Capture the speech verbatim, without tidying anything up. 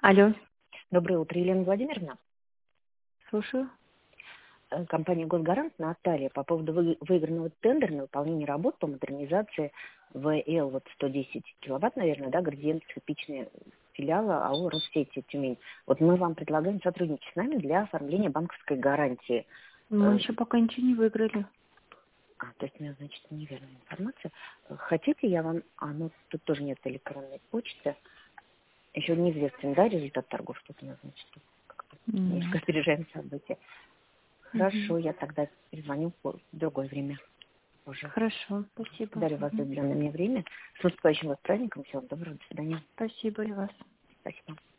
Алло, Доброе утро, Елена Владимировна. слушаю. Э, Компания «Госгарант» Наталья по поводу вы- выигранного тендера на выполнение работ по модернизации вэ эл вот сто десять киловатт, наверное, да, градиент скрипичные филиала АО «Россети Тюмень». Вот мы вам предлагаем сотрудничать с нами для оформления банковской гарантии. Мы Э, еще пока ничего не выиграли. А, то есть у меня, значит, неверная информация. Э, Хотите, я вам... А, ну, тут тоже нет электронной почты. Еще неизвестен, да, результат торгов, что-то у нас, значит, тут как-то немножко Нет. опережаем события. Мгм. Хорошо, я тогда перезвоню в другое время уже. Хорошо, спасибо. Дарю вас за Мгм. уделенное мне время. С наступающим вас праздником. Всего доброго. До свидания. Спасибо и вас. Спасибо.